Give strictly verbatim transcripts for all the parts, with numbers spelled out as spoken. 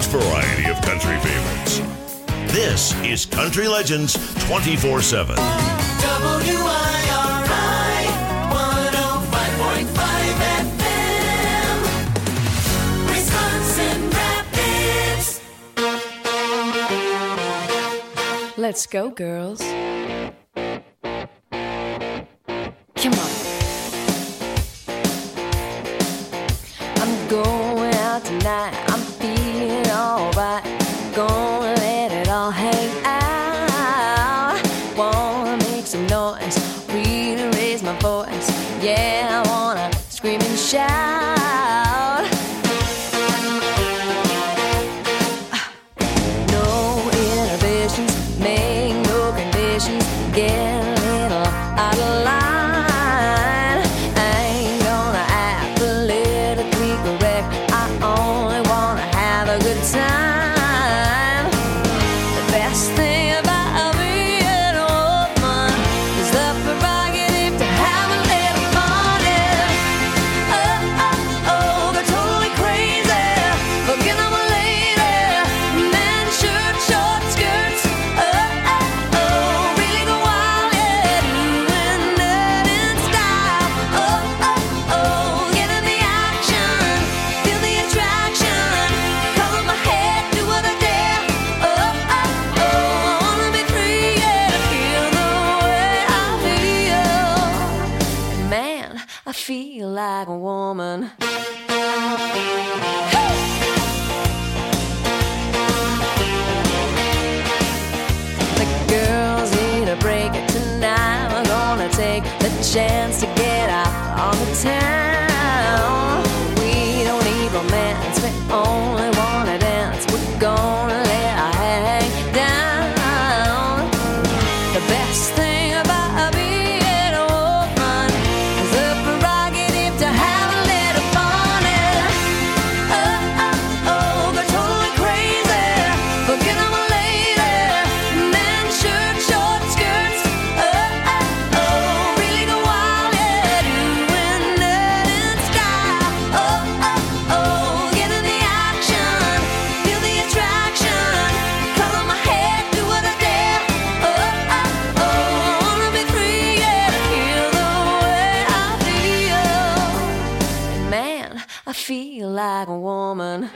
vast variety of country favorites. This is Country Legends twenty-four seven. W I R I one oh five point five F M, Wisconsin Rapids. Let's go, girls. Come on. I'm going out tonight. I'm feeling alright. Gonna let it all hang out. Wanna make some noise, really raise my voice. Yeah, I wanna scream and shout. No inhibitions, make no conditions. Get a little out of line. Like a woman. The girls need a break tonight. We're gonna take the chance to get out on the town. We don't need romance, we only wanna dance. We're gonna let our hair hang down. The best thing about being a woman is the prerogative to have a little fun. And oh, oh, oh, go totally crazy. Forget I'm a lady. Men, shirt, short skirts. Oh, oh, oh, really go wild, yeah. Doing that in style. Oh, oh, oh, get in the action. Feel the attraction. Color my hair, do what I dare. Oh, oh, oh, I wanna be free, yeah. To feel the way I feel. Man, I feel like a woman.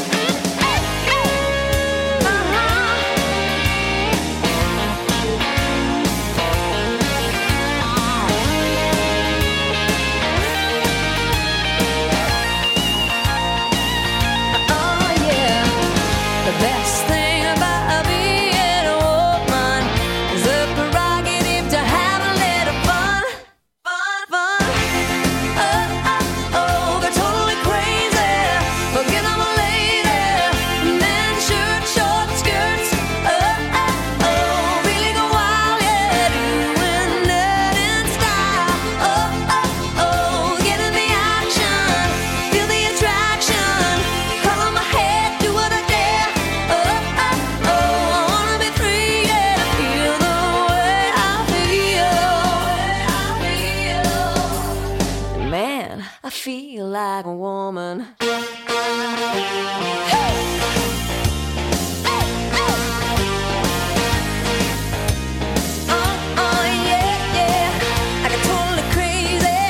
Oh yeah, the best thing about being a woman is the prerogative to have a little fun, fun, fun. Oh, oh, oh, go totally crazy. Forget I'm a lady. Men, shirt, short skirts. Oh, oh, oh, really go wild, yeah. Doing that in style. Oh, oh, oh, get in the action. Feel the attraction. Color my hair, do what I dare. Oh, oh, oh, I wanna be free, yeah. To feel the way I feel. Man, I feel like a woman. Oh, oh, yeah, yeah. I got totally crazy.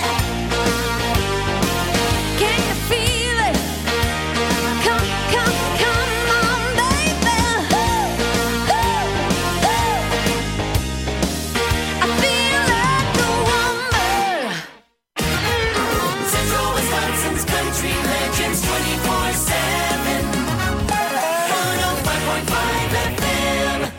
Can you feel it? Come, come, come on, baby. Ooh, ooh, ooh. I feel like a woman. Central Wisconsin's Country Legends twenty-four seven. one oh five point five F M.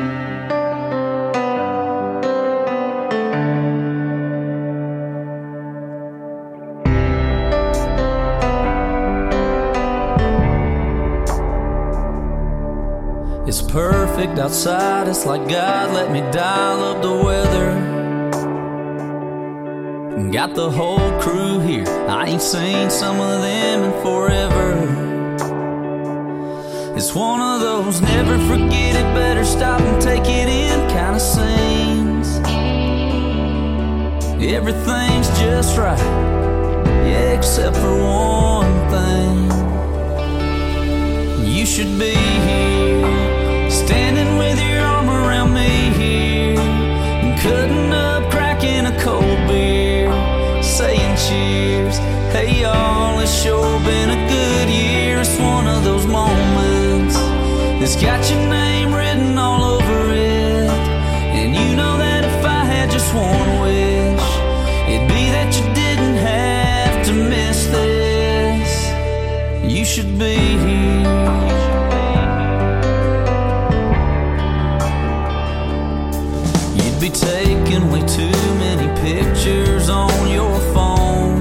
It's perfect outside, it's like God let me dial up the weather. Got the whole crew here, I ain't seen some of them in forever. It's one of those never forget it, better stop and take it in kind of scenes. Everything's just right, yeah, except for one thing. You should be here, standing with your arm around me here, and cutting up, cracking a cold beer, saying cheers. Hey y'all, it's sure been a good year. It's one of those moments that's got your name written all over it. And you know that if I had just one wish, it'd be that you didn't have to miss this. You should be here. You'd be taking way too many pictures on your phone,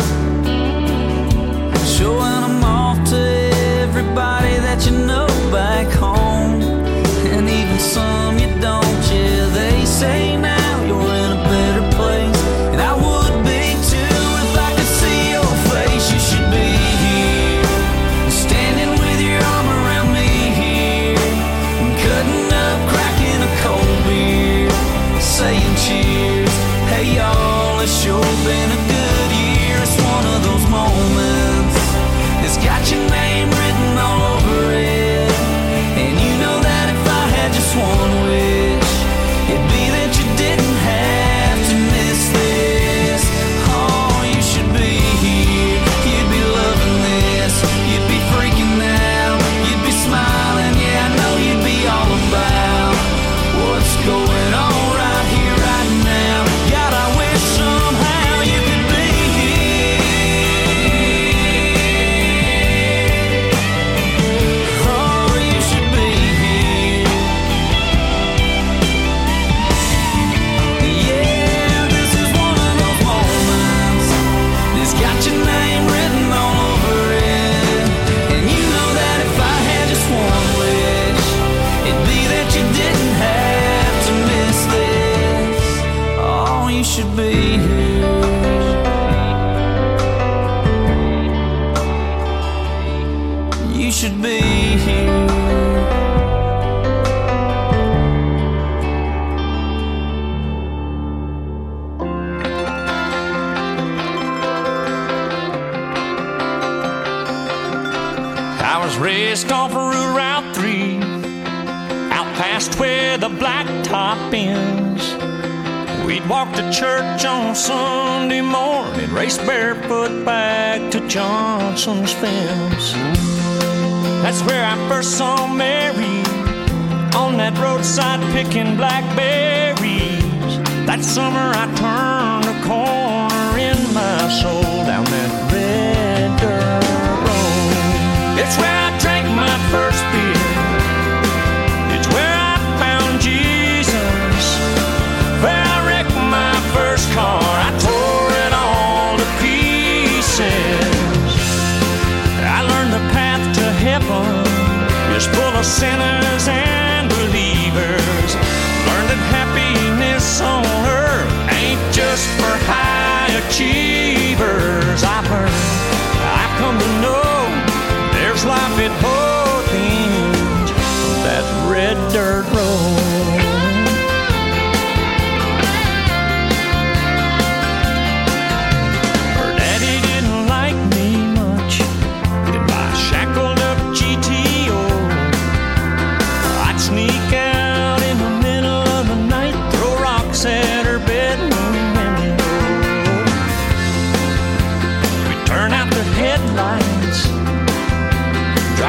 showing them off to everybody that you know back home, and even some you don't. Yeah, they say now you're in a better place, and I would be too if I could see your face. You should be here, standing with your arm around me here, and cutting up, cracking a cold beer, saying cheers. Hey y'all, it's sure been a good year. It's one of those moments that's got your name written all over it. And you know that if I had just one wish, it'd be that you didn't have to miss this. Oh, you should be here, you'd be loving this, you'd be freaking out, you'd be smiling. Yeah, I know you'd be all about what's going on right here, right now. God, I wish somehow you could be here. Oh, you should be here. Yeah, this is one of those moments that's got your name written all over it. And you know that if I had just one wish, it'd be that you didn't have to miss this. Oh, you should be here. You should be here. I was raised off of Route three, out past where the blacktop ends. We'd walk to church on Sunday morning, race barefoot back to Johnson's fence. That's where I first saw Mary, on that roadside picking blackberries. That summer I turned a corner in my soul, down that red dirt road. It's where I drank my first beer, it's where I found Jesus, where I wrecked my first car, I tore it all to pieces. I learned the path to heaven is full of sinners and believers. Learned that happiness on earth ain't just for high achievers. I've learned, I've come to know, there's life at both ends of that red dirt road. Her daddy didn't like me much in my shackled up G T O. I'd sneak out in the middle of the night, throw rocks at her bedroom window. We'd turn out the headlights,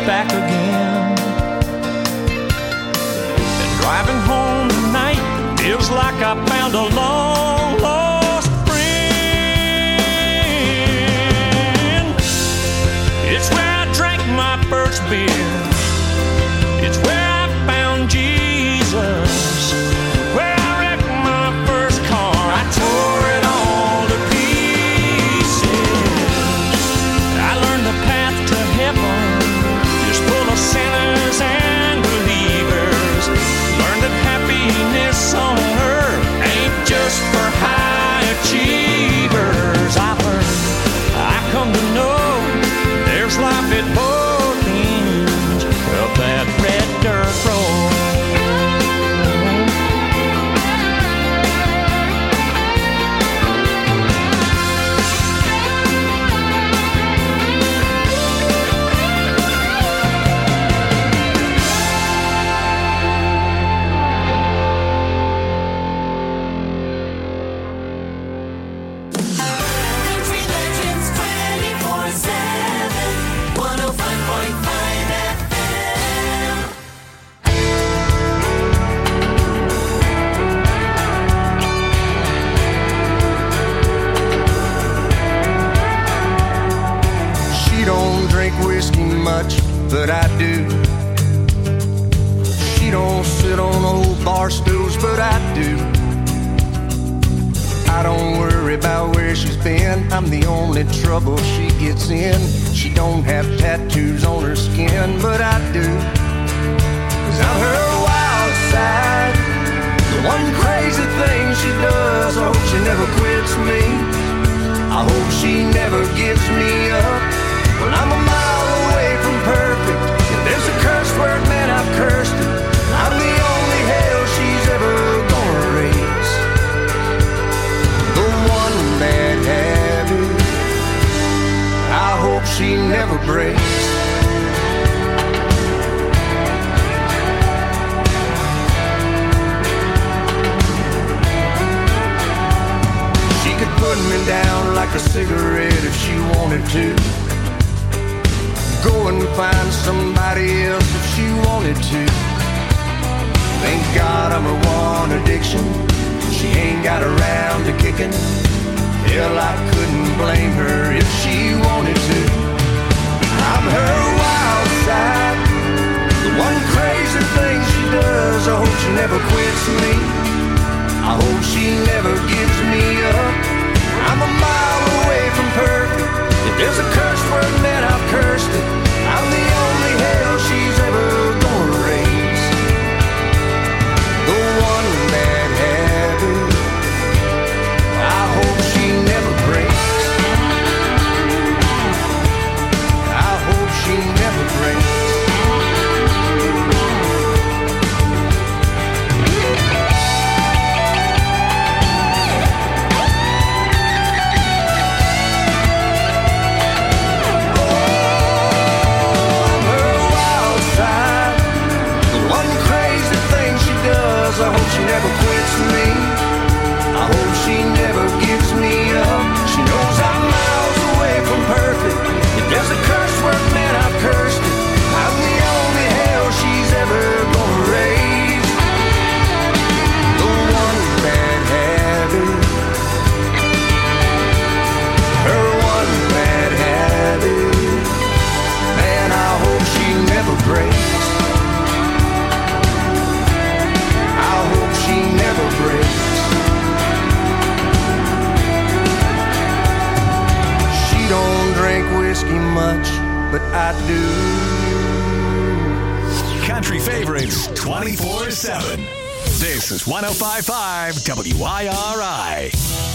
back again. And driving home tonight feels like I found a long lost friend. It's where I drank my first beer. It's where I found Jesus. Where I wrecked my first car. I tore it all to pieces. I learned the path to heaven is full of sinners and believers. Learned that happiness on earth ain't just for high achievers. I learned, I come to know there's life at both ends of that red dirt road. Country Legends twenty-four seven, one oh five point five F M. She don't drink whiskey much, but I do. She don't sit on old bar stools, but I do. I don't worry about where she's been. I'm the only trouble she gets in. She don't have tattoos on her skin, but I do. 'Cause I'm her wild side. The one crazy thing she does. I hope she never quits me. I hope she never gives me up. Well, I'm a mile away from perfect. If there's a curse word, man, I've cursed it. I'm the only hell she's ever gonna raise. The one bad habit I hope she never breaks. She could put me down like a cigarette if she wanted to. Go and find somebody else if she wanted to. Thank God I'm her one addiction. She ain't got around to kicking. Hell, I couldn't blame her if she wanted to. I'm her wild side. The one crazy thing she does. I hope she never quits me. I hope she never gives me up. I'm a mile away from perfect. If there's a curse word, man, I've cursed it. I'm the only hell she's ever gonna raise. The one bad habit I hope she never breaks. I hope she never breaks. I hope she never quits me. I hope she never gives me up. She knows I'm miles away from perfect. If there's a curse word, man, I've cursed it. I'm the only hell she's ever gonna raise. The one bad habit. Her one bad habit. Man, I hope she never breaks. She never breaks. She don't drink whiskey much, but I do. Country favorites twenty-four seven. This is one oh five point five W I R I.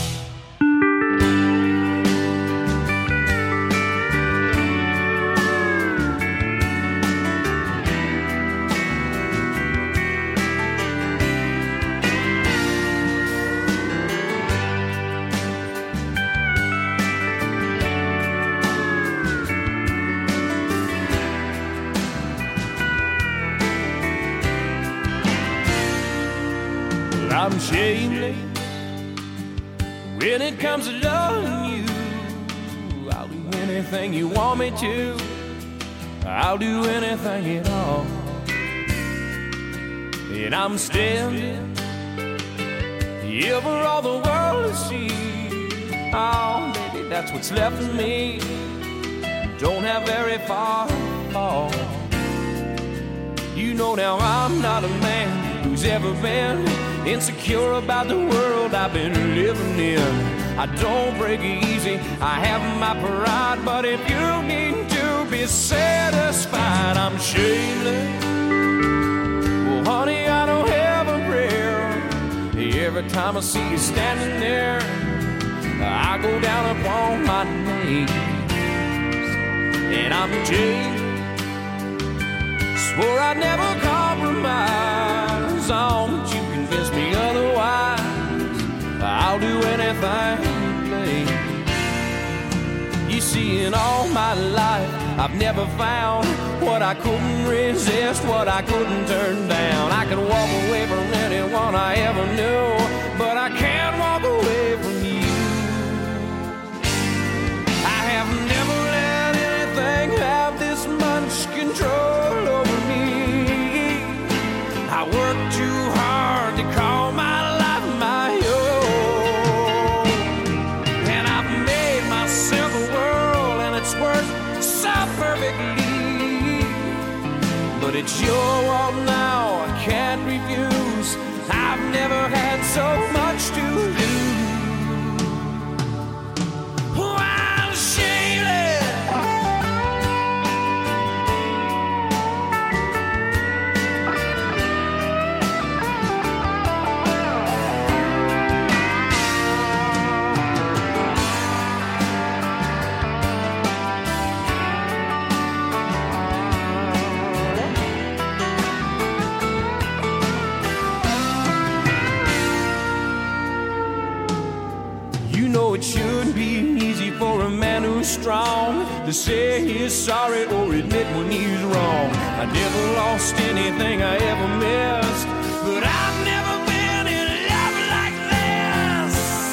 I'm shameless when it comes to loving you. I'll do anything you want me to. I'll do anything at all. And I'm standing here for all the world to see. Oh, baby, that's what's left of me. Don't have very far to fall. You know now I'm not a man who's ever been insecure about the world I've been living in. I don't break easy, I have my pride, but if you need to be satisfied, I'm shameless. Well, honey, I don't have a prayer. Every time I see you standing there, I go down upon my knees. And I'm Jay, swore I'd never compromise. Oh, but you convince me otherwise. I'll do anything you please. You see, in all my life, I've never found what I couldn't resist, what I couldn't turn down. I can walk away from anyone I ever knew, but I can't walk away from you. I have never let anything have this much control over me. I work too hard to call my life my own, and I've made myself a world, and it's worked so perfectly. But it's your world now, I can't refuse. I've never had so much to lose. Oh, I'm shameless. It shouldn't be easy for a man who's strong to say he's sorry or admit when he's wrong. I never lost anything I ever missed, but I've never been in love like this.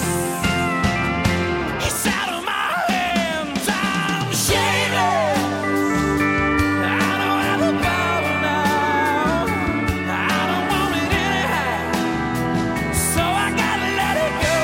It's out of my hands, I'm shameless. I don't have the power now, I don't want it anyhow, so I gotta let it go.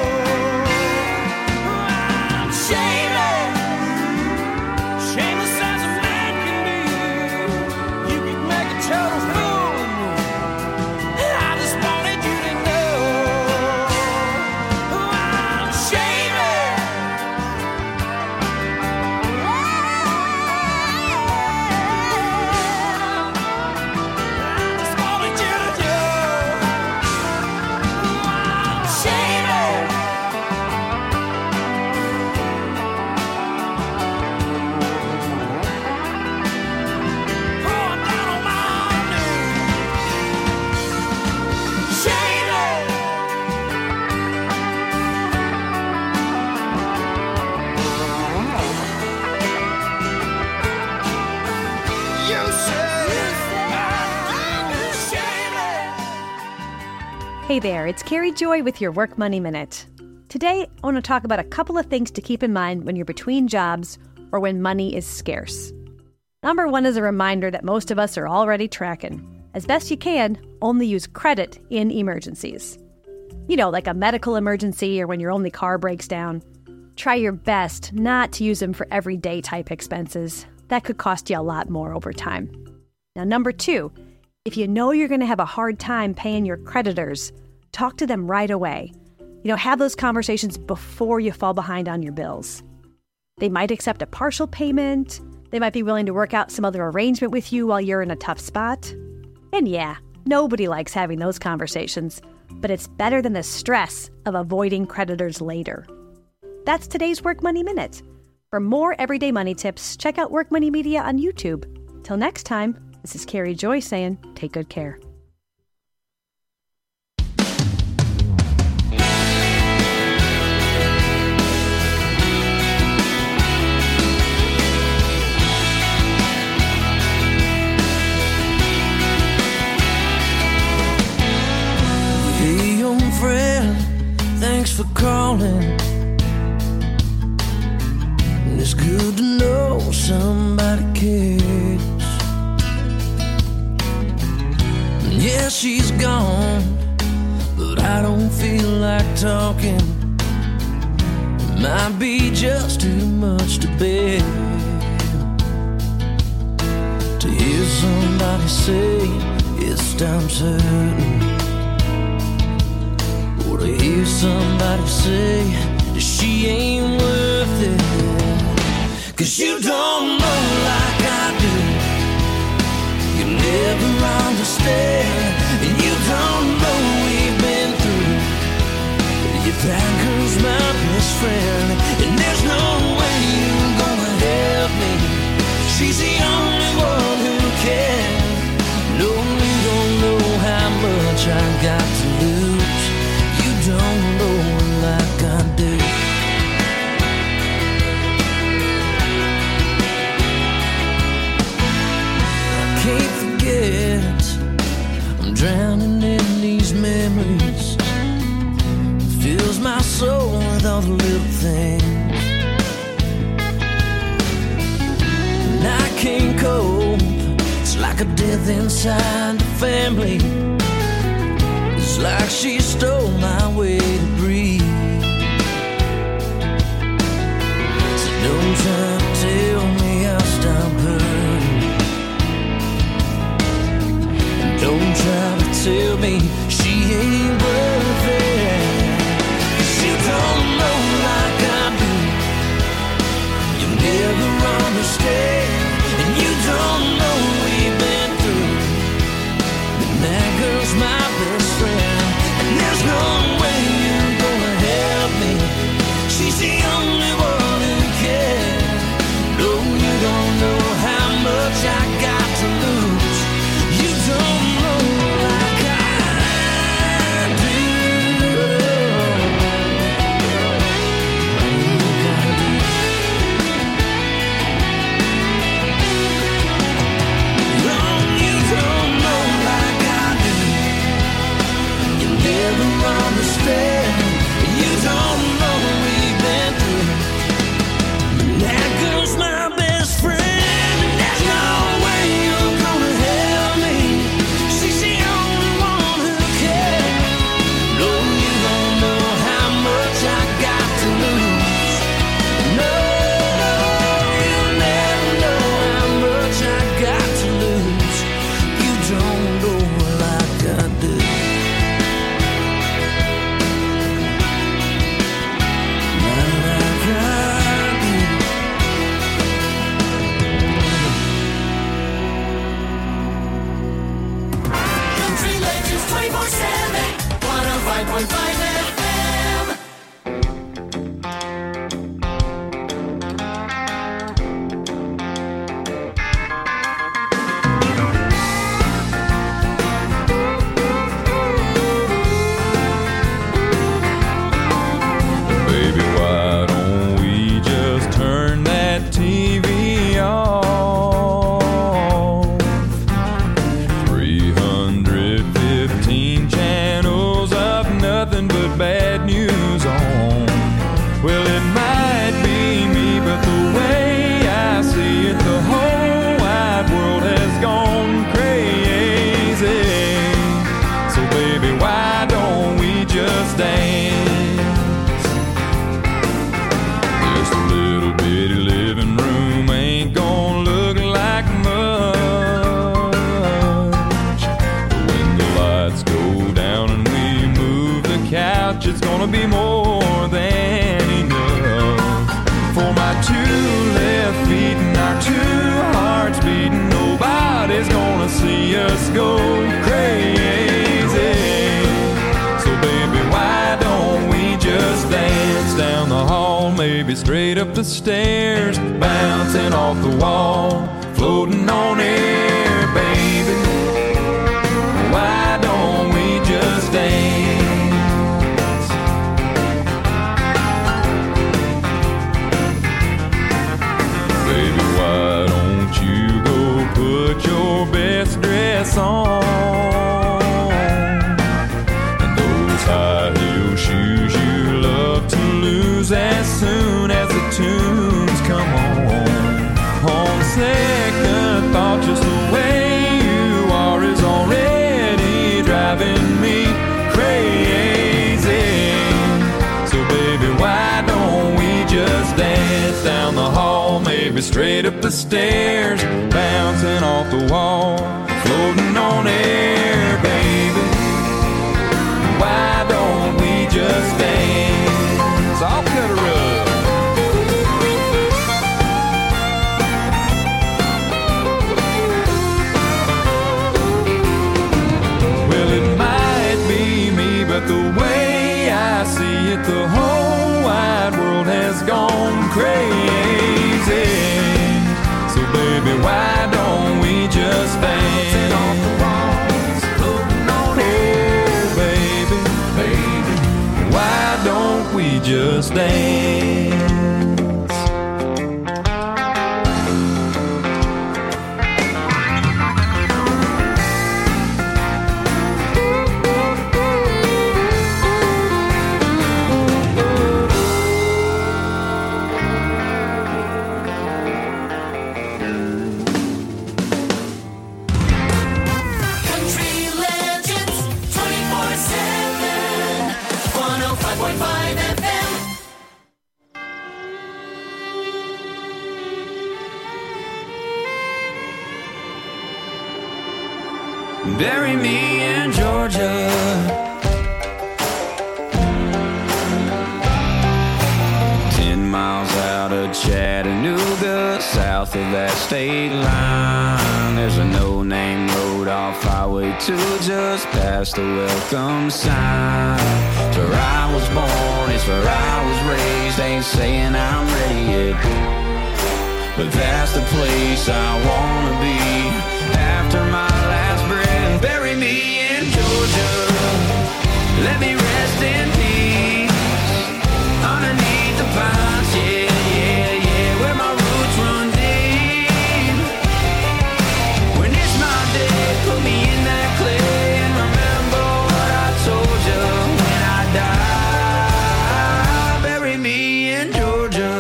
Hey there, it's Carrie Joy with your Work Money Minute. Today, I want to talk about a couple of things to keep in mind when you're between jobs or when money is scarce. Number one is a reminder that most of us are already tracking. As best you can, only use credit in emergencies. You know, like a medical emergency or when your only car breaks down. Try your best not to use them for everyday type expenses. That could cost you a lot more over time. Now, number two, if you know you're going to have a hard time paying your creditors, talk to them right away. You know, have those conversations before you fall behind on your bills. They might accept a partial payment. They might be willing to work out some other arrangement with you while you're in a tough spot. And yeah, nobody likes having those conversations, but it's better than the stress of avoiding creditors later. That's today's Work Money Minute. For more everyday money tips, check out Work Money Media on YouTube. Till next time, this is Carrie Joy saying, take good care. Hey, young friend, thanks for calling. It's good to know somebody cares. like talking. It might be just too much to bear to hear somebody say it stops hurting, or to hear somebody say that she ain't worth it. 'Cause you don't know like I do, you never understand, and you don't know we've been through. If that girl's my best friend, and there's no way you're gonna help me, she's the only one who can. No, you don't know how much I got to lose. You don't know like I do. I can't forget, I'm drowning in these memories. It fills my soul with all the little things, and I can't cope. It's like a death inside the family. It's like she stole my way to breathe. So don't try to tell me I'll stop hurting, and don't try to tell me she ain't worth it. 'Cause you don't know like I do, you never understand, and you don't know we've been through. But that girl's my best friend, and there's no way you're gonna help me. She's the only one who can. No, you don't know how much I got to lose. You don't know like I do. Understand, you don't know what we've been through. That girl's my best friend, and there's no way you're gonna help me. She's the only one who cares. No, you don't know how much I got to lose. No, you'll never know how much I got to lose. You don't know like I do. twenty-four seven, one oh five point five F M. Baby, why don't we just turn that T V off? Channels of nothing but bad news on. Well, it might be me, but the way I see it, the whole wide world has gone crazy. So baby, why don't we just dance? Just a little bitty living room ain't gonna look like much. When the lights go down and we move the couch, it's gonna be more than enough. For my two left feet and our two hearts beating, nobody's gonna see us go crazy. So baby, why don't we just dance down the hall, maybe straight up the stairs, bouncing off the wall, floating on air, baby. Why don't we just dance? Baby, why don't you go put your best dress on, and those high heel shoes you love to lose as soon as the tunes come on. On second thought, just the baby, straight up the stairs, bouncing off the wall, floating on air, baby. Why don't we just dance? I'll cut her up. Well, it might be me, but the way I see it, the whole wide world has gone crazy. So baby, why don't we just dance off the walls, floating on air, baby, baby. Why don't we just dance? Bury me in Georgia. Ten miles out of Chattanooga, south of that state line, there's a no-name road off Highway two, just past the welcome sign. It's where I was born, it's where I was raised. Ain't saying I'm ready yet, but that's the place I wanna be after my last breath. Bury me in Georgia, let me rest in peace underneath the pines, yeah, yeah, yeah, where my roots run deep. When it's my day, put me in that clay and remember what I told you when I die. Bury me in Georgia.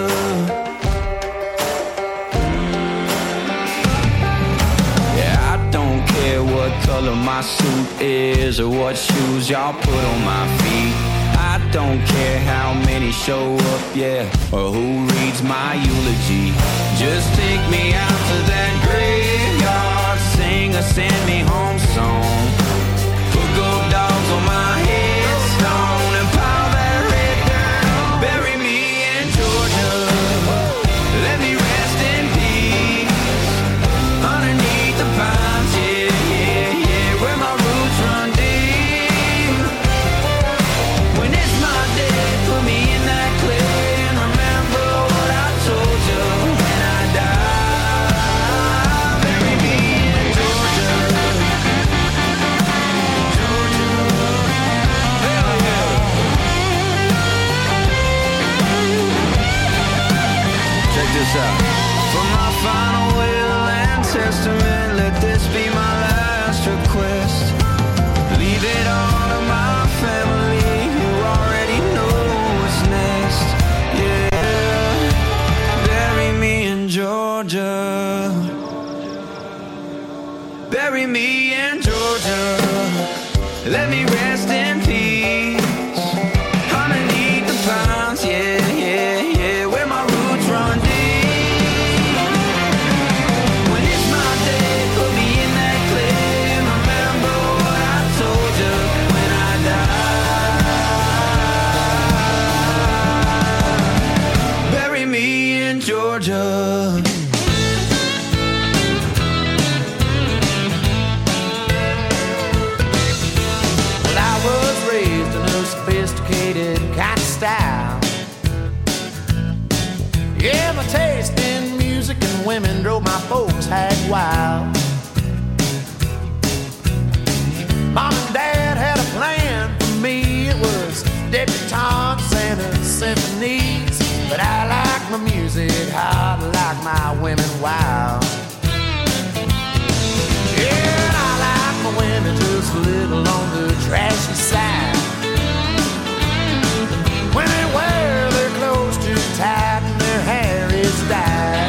What color my suit is or what shoes y'all put on my feet. I don't care how many show up, yeah, or who reads my eulogy. Just take me out to that graveyard, sing a send me home song. Put gold dogs on my headstone and pile that red dirt. Bury me in Georgia, let me rest in peace underneath the pines, yeah. For my final will and testament, let this be my last request. Leave it all to my family, who already know what's next. Yeah, bury me in Georgia. Bury me in Georgia. Let me rest in peace underneath the pines, yeah, yeah, yeah, where my roots run deep. Georgia. Well, I was raised in a sophisticated kind of style. Yeah, my taste in music and women drove my folks hag wild. Mom and Dad had a plan for me. It was debutantes and symphonies. But I like my music hot, I like my women wild. Yeah, and I like my women just a little on the trashy side. When they wear their clothes too tight and their hair is dyed.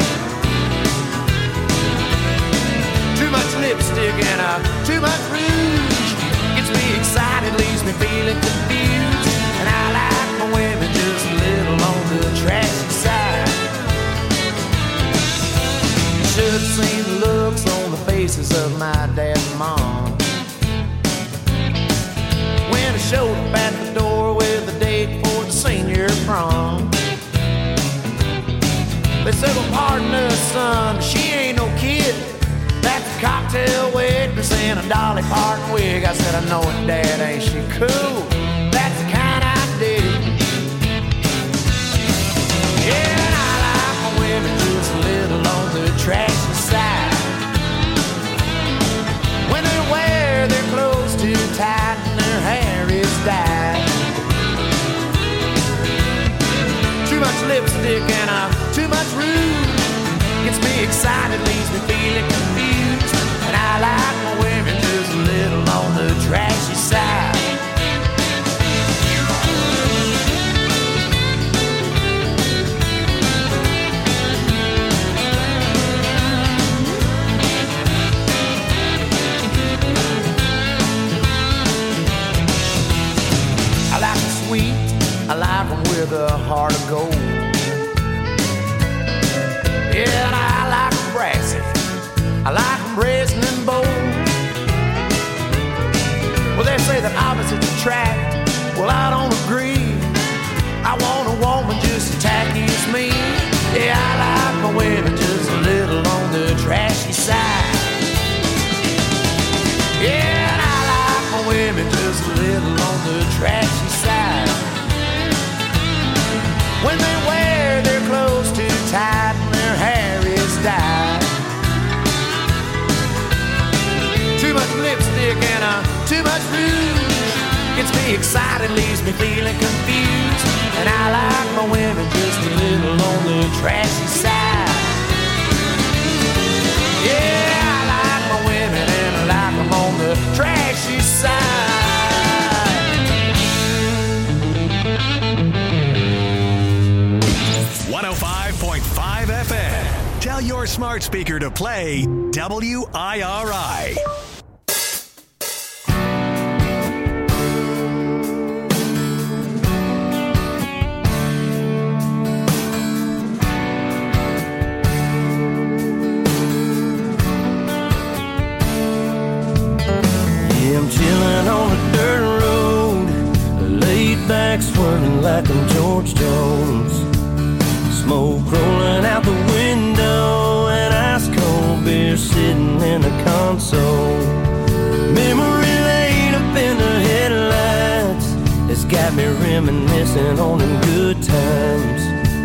Too much lipstick and uh, too much rouge gets me excited, leaves me feeling confused. And I like my women just a little on the trashy side. said, well, pardon us, son, she ain't no kid. That's a cocktail waitress in a Dolly Parton wig. I said, I know it, Dad, ain't she cool? That's the kind I dig. Yeah, and I like my women just a little on the trashy side. When they wear their clothes too tight and their hair is dyed. Too much lipstick and uh, too much rouge gets me excited, leaves me feeling confused. And I like my women just a little on the trashy side. I like them sweet, I like them with a heart of gold. Yeah, and I like them brassy, I like them brazen and bold. Well, they say that opposites attract, well, I don't agree. I want a woman just as tacky as me. Yeah, I like my women just a little on the trashy side. Yeah, and I like my women just a little on the trashy side. When they wear their clothes too tight and their hair is dyed. Too much lipstick and uh, too much rouge gets me excited, leaves me feeling confused. And I like my women just a little on the trashy side. Yeah, I like my women and I like them on the trashy side. one oh five point five F M. Tell your smart speaker to play W I R I. Yeah, I'm chilling on a dirt road, laid back swerving like I'm George Jones. Smoke rolling out the window and ice cold beer sitting in the console. Memory laid up in the headlights, it's got me reminiscing on them good times.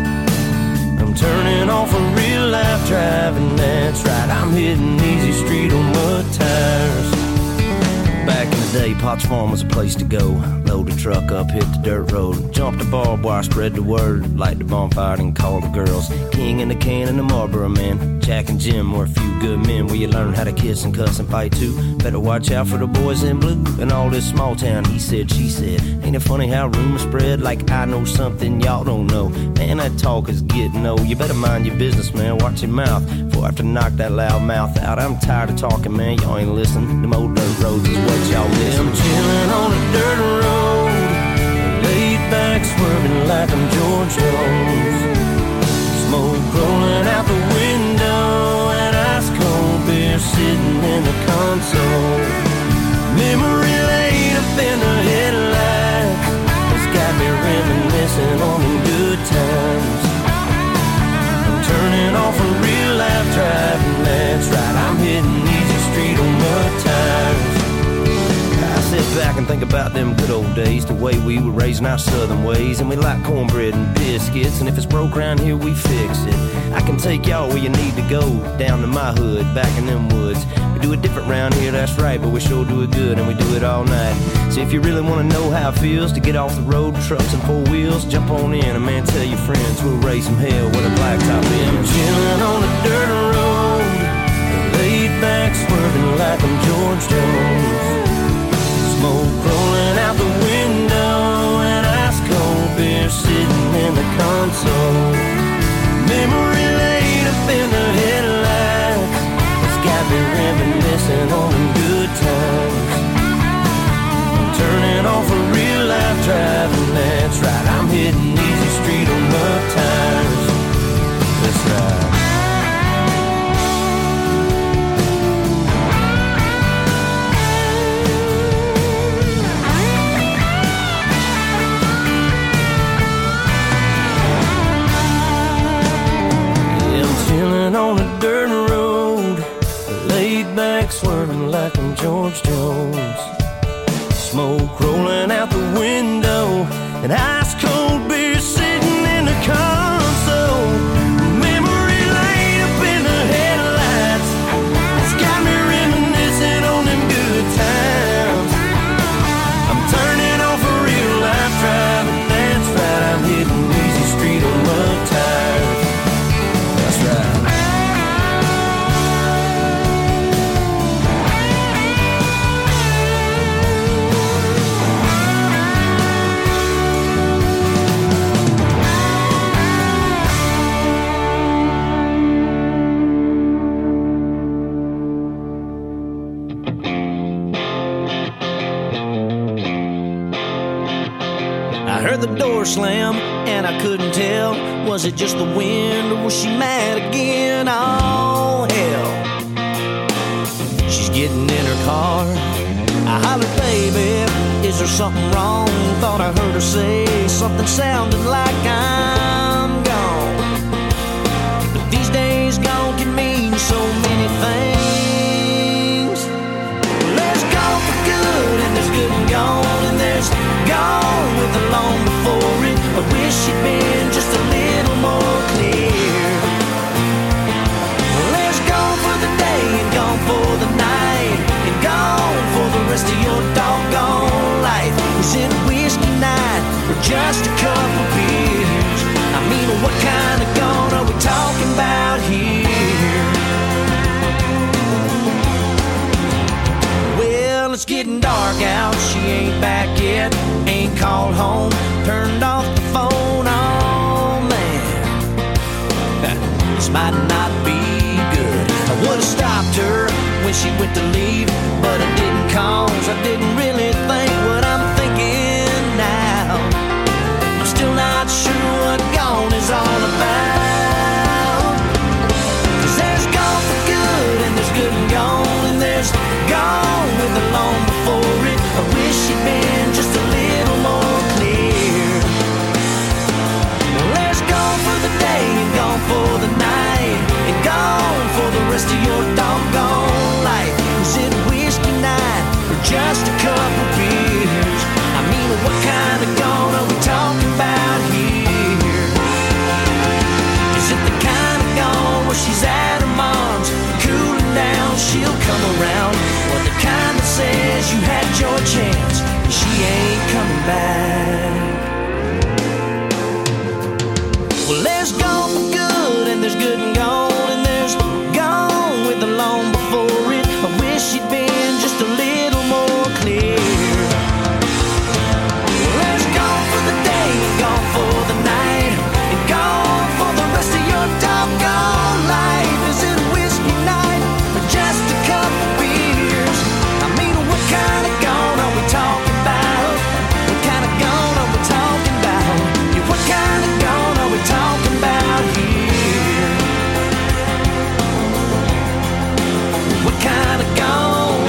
I'm turning off a real life driving, that's right, I'm hitting easy street on mud tires. Back in the day, Potts Farm was a place to go. Load the truck up, hit the dirt road. Jump the barbed wire, spread the word. Light the bonfire and call the girls. King and the can and the Marlboro man. Jack and Jim were a few good men where you learn how to kiss and cuss and fight too. Better watch out for the boys in blue. And all this small town, he said, she said. Ain't it funny how rumors spread like I know something y'all don't know? Man, that talk is getting old. You better mind your business, man. Watch your mouth before I have to knock that loud mouth out. I'm tired of talking, man. Y'all ain't listening. Them old dirt roads is what y'all miss. I'm chilling on a dirt road, laid back swerving like I'm George Jones. Smoke rolling out the window and ice cold beer sitting in the console. Memory laid up in the headlights, it's got me reminiscing on them good times. I'm turning off a real life driving, that's right, I'm hitting easy street on mud tires. I sit back and think about them good old days, the way we were raising our southern ways. And we like cornbread and biscuits, and if it's broke around here, we fix it. I can take y'all where you need to go, down to my hood, back in them woods. We do it different round here, that's right, but we sure do it good, and we do it all night. So if you really want to know how it feels to get off the road, trucks and four wheels, jump on in, and man, tell your friends, we'll raise some hell with a blacktop in. I'm chilling on a dirt road, laid back swerving like I'm George Jones. Smoke rolling out the window and ice cold beer sitting in the console. Memory laid up in the headlights, it's got me reminiscing on them good times. I'm turning off a real life driving, that's right, I'm hitting easy street on mud tires. That's right. like I'm George Jones. Smoke rolling out the window, and ice cold beer sitting in the console. Memory laid up in the headlights, it's got me reminiscing on them good times. I'm turning off a real life driving, that's right, I'm hitting easy street on mud tires. That's right. The door slam, and I couldn't tell, was it just the wind or was she mad again? Oh hell, she's getting in her car. I hollered, baby, is there something wrong? Thought I heard her say something sounding like I'm gone. But these days gone can mean so many things. Well, there's gone for good, and there's good and gone, and there's gone with the long before it. I wish she'd been just a little more clear. Well, there's gone for the day and gone for the night, and gone for the rest of your doggone life. Is it a whiskey night or just a couple beers? I mean, what kind of gone are we talking about here? Well, it's getting dark out, she ain't back yet, ain't called home, turned off the phone, oh man, this might not be good. I would've stopped her when she went to leave, but I didn't, cause I didn't really think what I'm thinking now. I'm still not sure what gone is all about, cause there's gone for good, and there's good and gone, and there's gone with the long before it. I wish she'd been just a little more clear. Well, there's gone for the day and gone for the night, and gone for the rest of your doggone life. Is it a whiskey night or just a couple beers? I mean, what kind of gone are we talking about here? Is it the kind of gone where she's at her mom's, cooling down, she'll come around? Or the kind that says you had your chance, and she ain't coming back? Well, there's gone for good, and there's good and gone, and there's gone with the long before it. I wish she'd been just a little more clear. Well, there's gone for the day, and gone for the night, and gone for the rest of your doggone life. Is it a whiskey night or just a couple beers? I mean, what kind of gone are we talking about? What kind of gone are we talking about? Yeah, what kind of gone are we talking about here? What kind of gone?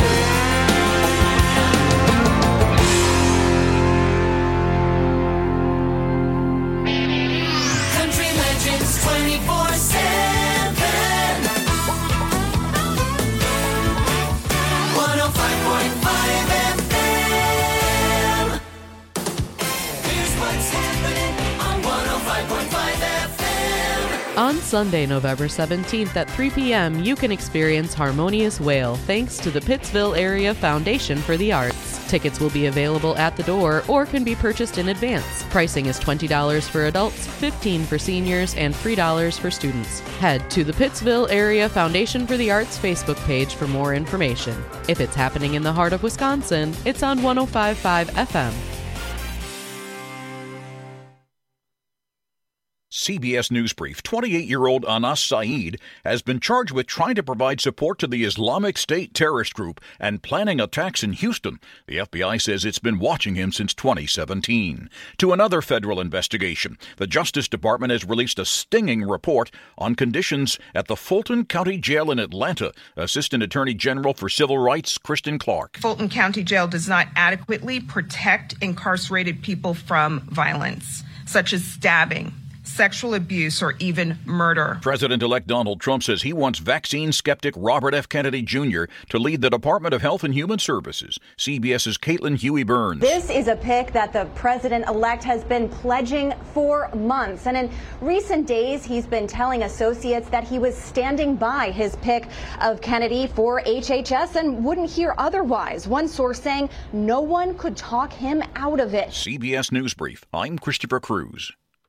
Country Legends twenty-four seven. one oh five point five F M. Here's what's happening on one oh five point five F M. On Sunday, November seventeenth at three p.m., you can experience Harmonious Whale thanks to the Pittsville Area Foundation for the Arts. Tickets will be available at the door or can be purchased in advance. Pricing is twenty dollars for adults, fifteen dollars for seniors, and three dollars for students. Head to the Pittsville Area Foundation for the Arts Facebook page for more information. If it's happening in the heart of Wisconsin, it's on one oh five point five F M. C B S News Brief. twenty-eight-year-old Anas Saeed has been charged with trying to provide support to the Islamic State terrorist group and planning attacks in Houston. The F B I says it's been watching him since twenty seventeen. To another federal investigation, the Justice Department has released a stinging report on conditions at the Fulton County Jail in Atlanta. Assistant Attorney General for Civil Rights, Kristen Clark. Fulton County Jail does not adequately protect incarcerated people from violence, such as stabbing, sexual abuse, or even murder. President-elect Donald Trump says he wants vaccine skeptic Robert F. Kennedy Junior to lead the Department of Health and Human Services. CBS's Caitlin Huey-Burns. This is a pick that the president-elect has been pledging for months. And in recent days, he's been telling associates that he was standing by his pick of Kennedy for H H S and wouldn't hear otherwise. One source saying no one could talk him out of it. C B S News Brief. I'm Christopher Cruz.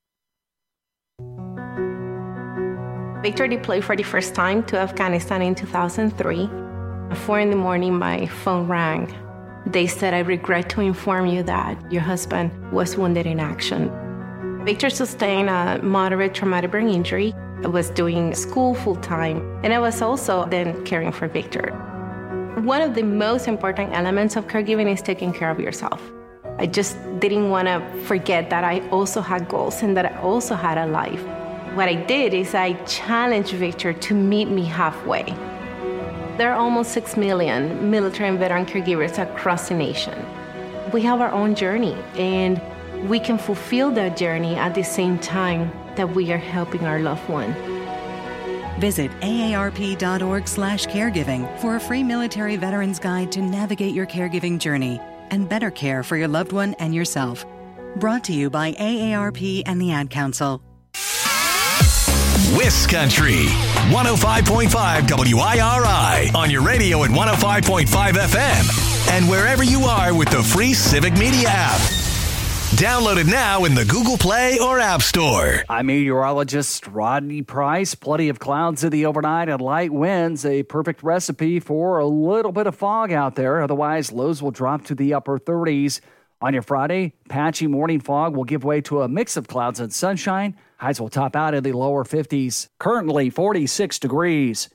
Victor deployed for the first time to Afghanistan in two thousand three. At four in the morning, my phone rang. They said, "I regret to inform you that your husband was wounded in action." Victor sustained a moderate traumatic brain injury. I was doing school full-time, and I was also then caring for Victor. One of the most important elements of caregiving is taking care of yourself. I just didn't want to forget that I also had goals and that I also had a life. What I did is I challenged Victor to meet me halfway. There are almost six million military and veteran caregivers across the nation. We have our own journey, and we can fulfill that journey at the same time that we are helping our loved one. Visit A A R P dot org slash caregiving for a free military veterans guide to navigate your caregiving journey and better care for your loved one and yourself. Brought to you by A A R P and the Ad Council. Wiss Country, one oh five point five W I R I, on your radio at one oh five point five F M, and wherever you are with the free Civic Media app. Download it now in the Google Play or App Store. I'm meteorologist Rodney Price. Plenty of clouds in the overnight and light winds. A perfect recipe for a little bit of fog out there. Otherwise, lows will drop to the upper thirties. On your Friday, patchy morning fog will give way to a mix of clouds and sunshine. Highs will top out in the lower fifties. Currently forty-six degrees.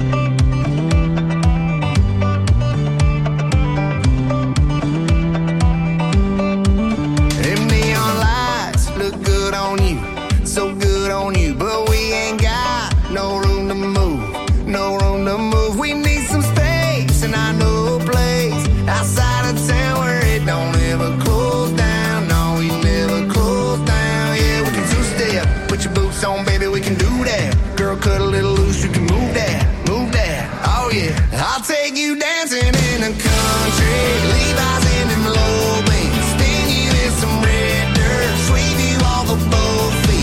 So good on you, but we ain't got no room to move, no room to move. We need some space, and I know a place outside of town where it don't ever close down. No, we never close down. Yeah, we can two-step, put your boots on, baby, we can do that. Girl, cut a little loose, you can move that, move that. Oh yeah, I'll take you dancing in the country, Levi's in them low beams, sting you in some red dirt, sweep you off a boat feet.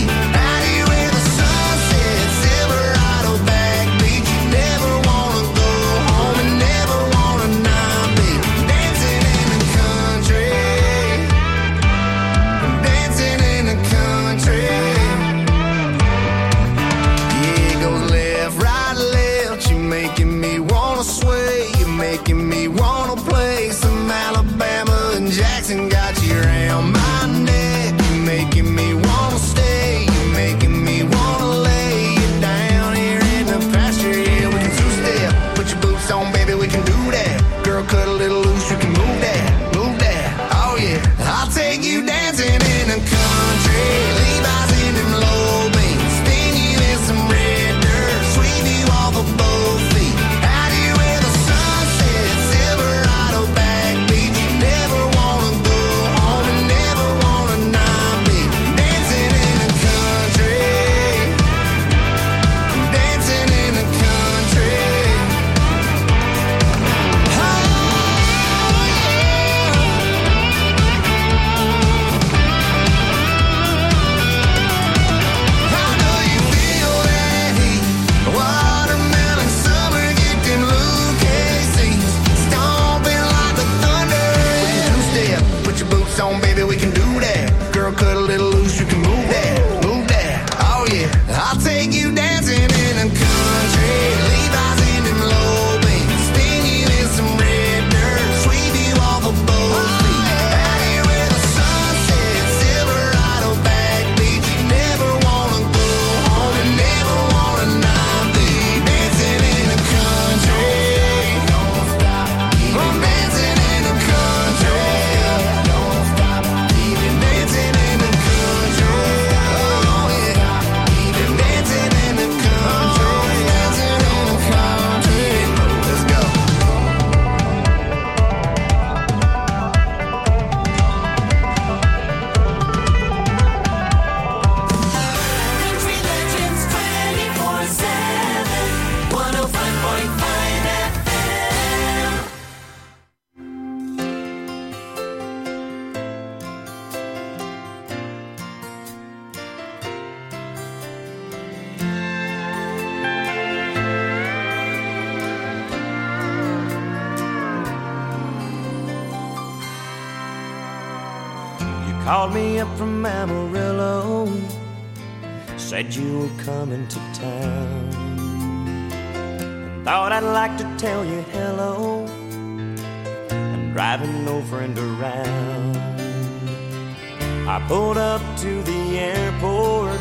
Called me up from Amarillo, said you were coming to town. Thought I'd like to tell you hello. I'm driving no friend around. I pulled up to the airport,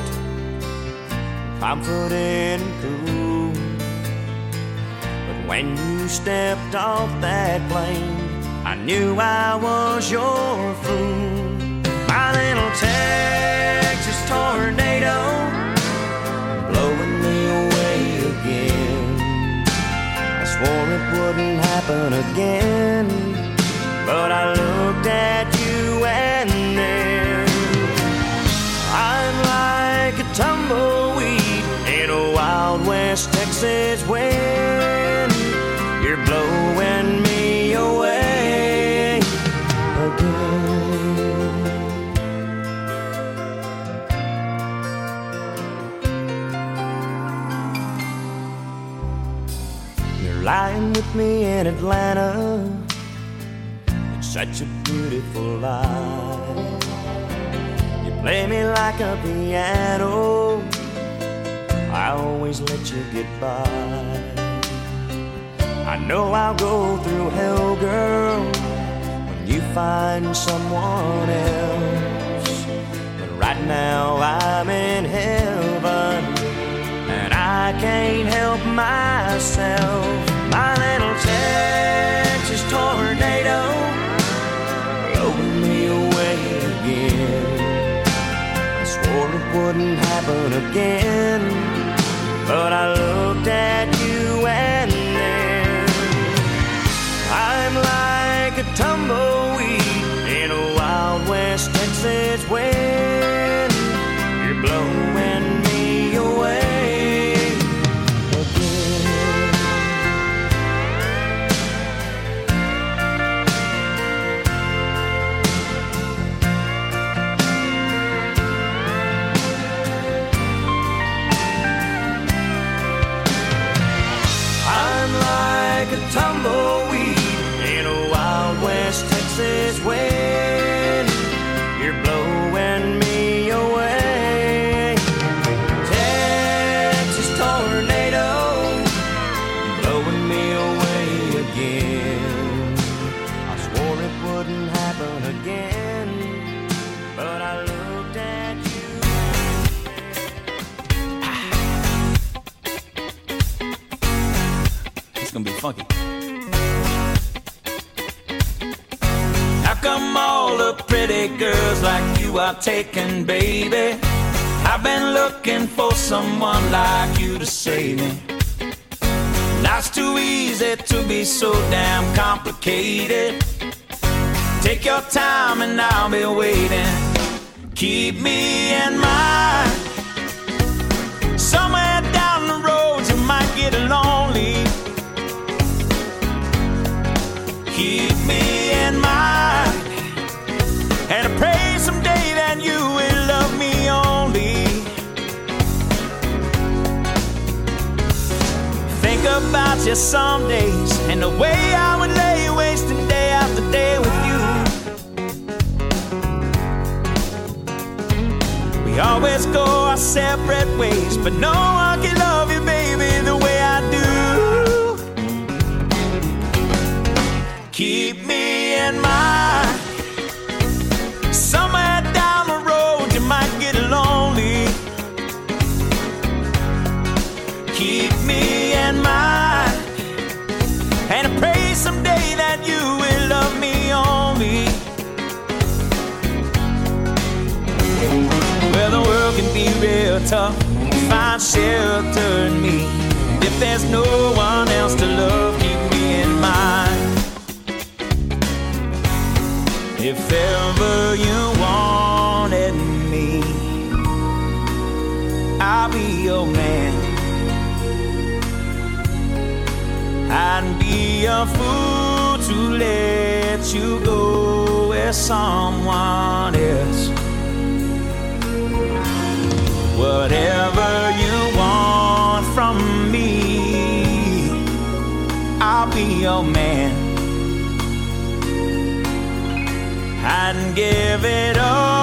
confident and cool. But when you stepped off that plane, I knew I was your fool. My little Texas tornado, blowing me away again. I swore it wouldn't happen again, but I looked at you and then I'm like a tumbleweed in a Wild West Texas wind. You're blowing me away again. You're lying with me in Atlanta. It's such a beautiful life. You play me like a piano. I always let you get by. I know I'll go through hell, girl, when you find someone else. But right now I'm in heaven, and I can't help myself. My little Texas tornado, blowing me away again. I swore it wouldn't happen again, but I looked at you and then I'm like a tumbleweed in a Wild West Texas wind. You're blowing me away again. I'm like a tumbleweed in a Wild West Texas wind. You're blowing me away. Texas tornado, blowing me away again. I swore it wouldn't happen again, but I looked at you. It's gonna be funky. How come all the pretty girls like you are taken, baby? I've been looking for someone like you to save me. Now it's too easy to be so damn complicated. Take your time and I'll be waiting. Keep me in mind. Somewhere down the road you might get lonely. Keep me in mind, and I pray someday that you will love me only. Think about you some days and the way I would lay wasting day after day with you. We always go our separate ways, but no one can love you, baby, the way I do. Keep me in mind. Somewhere down the road you might get lonely. Keep me in mind, and I pray someday that you will love me only. Well, the world can be real tough. Find shelter in me. If there's no one else to love, keep me in mind. If ever you wanted me, I'll be your man. I'd be a fool to let you go with someone else. Whatever you want from me, I'll be your man. I'd give it all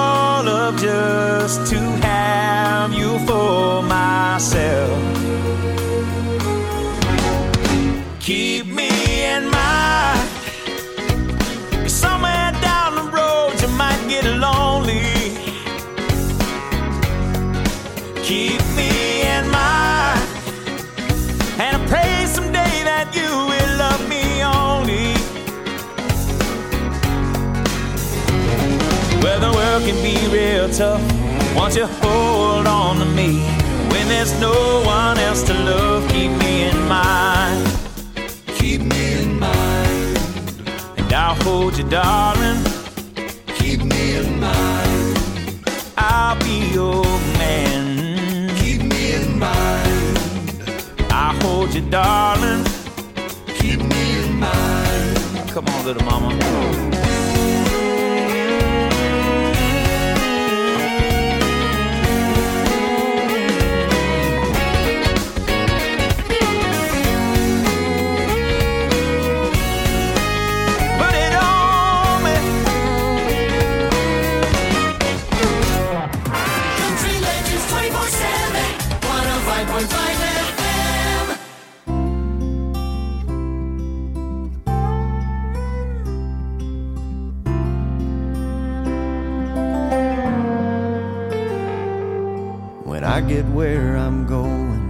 love just to have you for myself. Keep me in mind, 'cause somewhere down the road you might get lonely. Keep me in mind, and I pray someday that you will love me only. Well, the world can be real tough once you hold on to me. When there's no one else to love, keep me in mind. Keep me in mind, and I'll hold you, darling. Keep me in mind, I'll be your man. Keep me in mind, I'll hold you, darling. Keep me in mind. Come on, little mama. When I get where I'm going,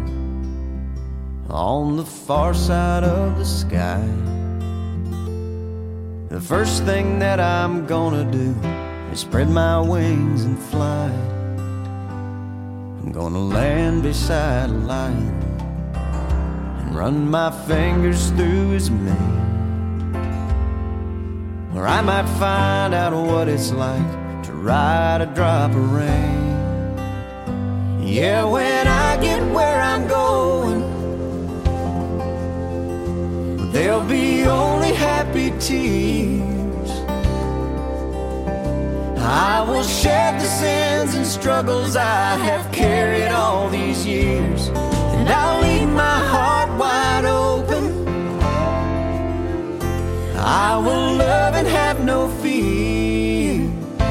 on the far side of the sky, the first thing that I'm gonna do is spread my wings and fly. I'm gonna land beside a lion and run my fingers through his mane. Or I might find out what it's like to ride a drop of rain. Yeah, when I get where I'm going, there'll be only happy tears. I will shed the sins and struggles I have carried all these years, and I'll leave my heart wide open. I will love and have no fear.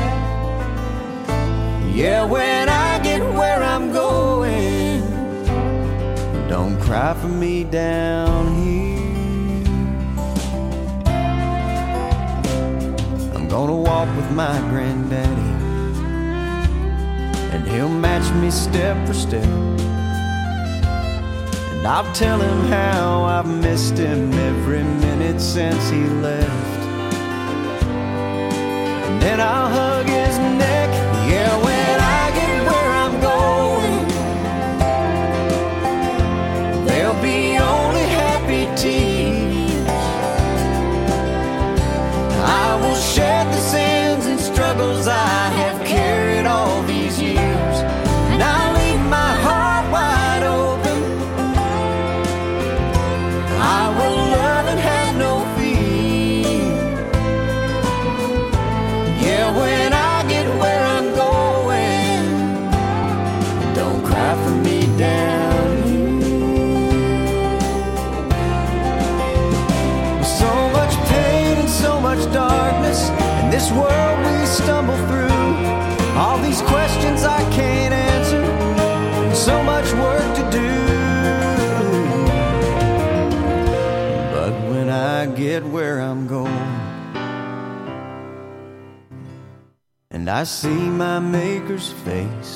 Yeah, when I get where I'm going, don't cry for me down here. I'm gonna walk with my granddaddy, and he'll match me step for step. And I'll tell him how I've missed him every minute since he left. And then I'll hug his neck. Yeah, when I get where I'm going, there'll be only happy tears. I will shed the sins and struggles I have carried all these years, and I'll leave my heart wide open. I will love and have no fear. Yeah, when I get where I'm going, don't cry for me down here. With so much pain and so much darkness in this world we stumble through, all these questions I can't answer, and so much work to do. But when I get where I'm going, and I see my Maker's face,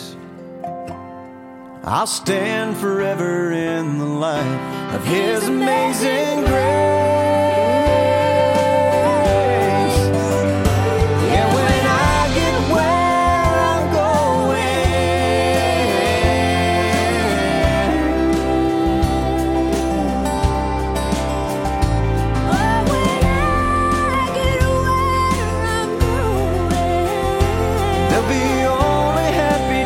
I'll stand forever in the light of His amazing grace. Yeah, when I get where I'm there'll be only happy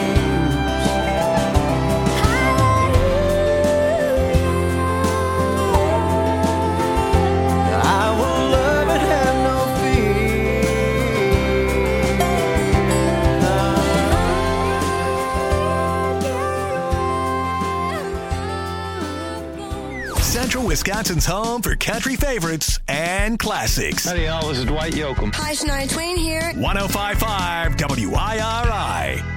tears. Central Wisconsin's home for country favorites and classics. Howdy, y'all. This is Dwight Yoakam. Hi, Shania Twain here. one oh five point five W I R I.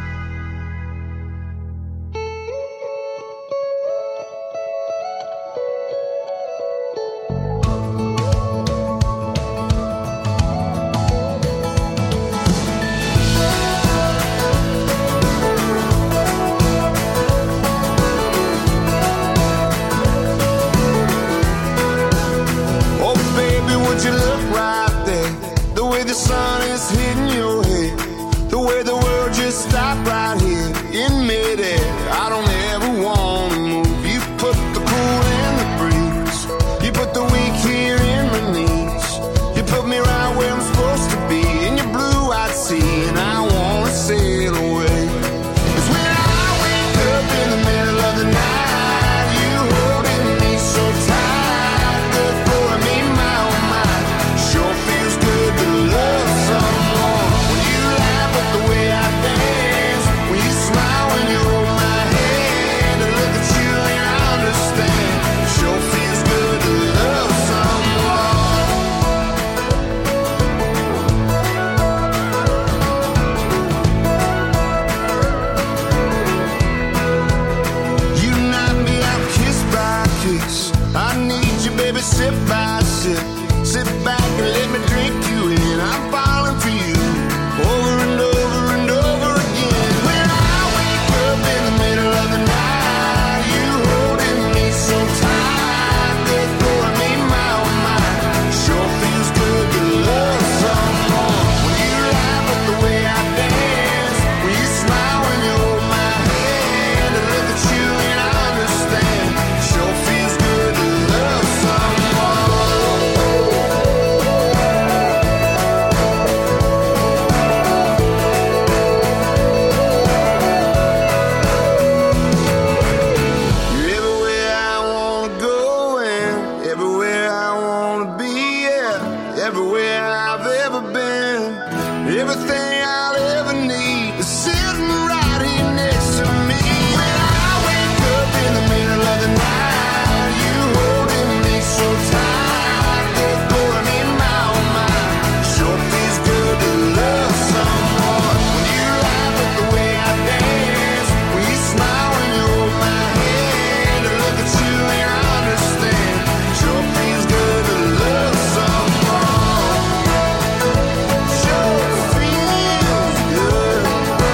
Would you look right there? The way the sun is hitting your head, the way the world just stopped right here in midair. I don't ever want to move. You put the cool in the breeze. You put the weak here in my knees. You put me right where I'm supposed to be in your blue-eyed sea, and I want to sail away. 'Cause when I wake up in the middle of the night, you holding me so tight, good for me, my oh my. Sure feels good to love someone. When you laugh at the way I dance, when you smile when you hold my hand, and look at you and I understand. Sure feels good to love someone. You knock me out kiss by kiss. I need you, baby, sip by sip. Sit back and let me drink you in. I'm falling for you over and over and over again. When I wake up in the middle of the night, you holding me so tight, good for me, my oh my. Sure feels good to love someone. When you laugh at the way I dance, when you smile when you hold my hand, and look at you and I understand. Sure feels good to love someone. You're everywhere I wanna go and everywhere I wanna be, yeah. Everywhere I've ever been, everything I'll ever need is sitting right here next to me. When I wake up in the middle of the night, you holding me so tight, good for me, my oh my. Sure feels good to love someone. When you laugh at the way I dance, when you smile when you hold my hand, and look at you and I understand. Sure feels good to love someone. Sure feels good.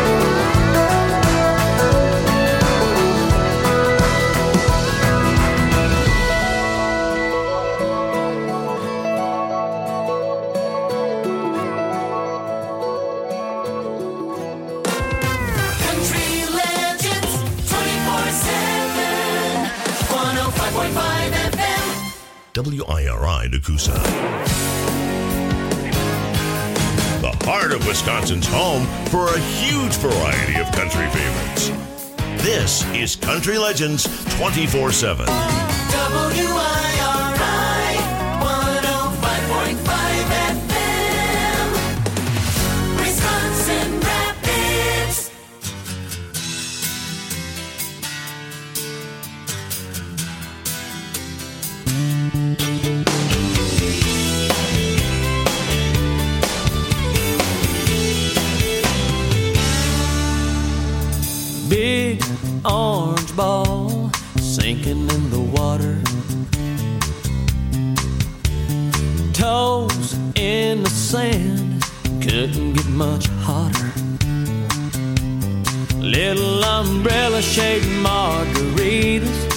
Country Legends twenty-four seven. one oh five point five F M. W I R I Nakusa. The heart of Wisconsin's home for a huge variety of country favorites. This is Country Legends twenty-four seven. W I R I one oh five point five F M. Wisconsin Rapids. Big orange ball sinking in the water. Toes in the sand, couldn't get much hotter. Little umbrella shaped margaritas